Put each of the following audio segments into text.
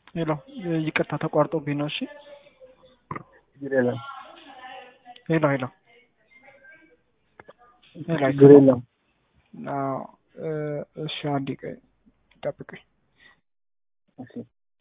ሄሎ ይቅርታ ተቋርጦብኝ ነው። እሺ ችግር የለም ሄሎ ሄሎ ሄሎ ችግር የለም። አዎ እሺ አንዴ ቆይ ጠብቀኝ። እሺ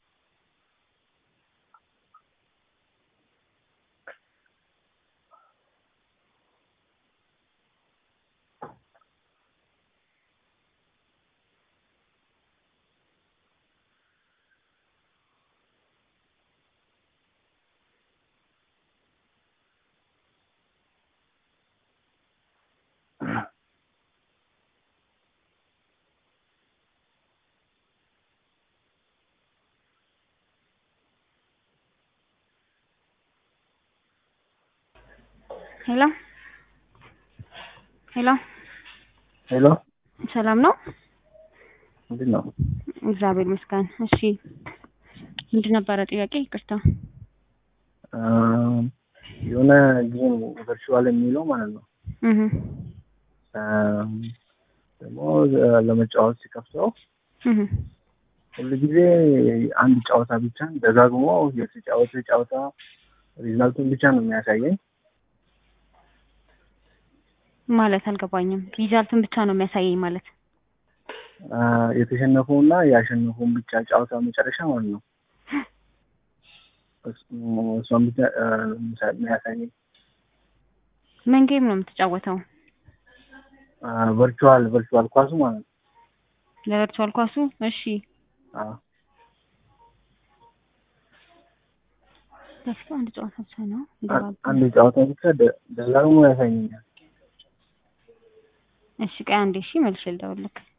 ሄሎ ሄሎ ሄሎ ሰላም ነው? ምንድን ነው? እግዚአብሔር ይመስገን። እሺ ምንድን ነበረ ጥያቄ? ይቅርታ። የሆነ ጌም ቨርቹዋል የሚለው ማለት ነው። ደግሞ ለመጫወት ሲከፍተው ሁሉ ጊዜ አንድ ጨዋታ ብቻ ደጋግሞ የተጫወተ ጨዋታ ሪዛልቱን ብቻ ነው የሚያሳየኝ። ማለት አልገባኝም። ሪዛልቱን ብቻ ነው የሚያሳየኝ ማለት የተሸነፈውና ያሸነፈውን ብቻ ጨዋታ መጨረሻ ማለት ነው። እሷን ብቻ የሚያሳየኝ። ምን ጌም ነው የምትጫወተው? ቨርቹዋል ኳሱ ማለት ነው። ለቨርቹዋል ኳሱ? እሺ ደስታ አንድ ጨዋታ ብቻ ነው አንድ ጨዋታ ብቻ ደጋግሞ ያሳየኛል። እሺ ቆይ አንዴ። እሺ መልሼ ልደውልልክ።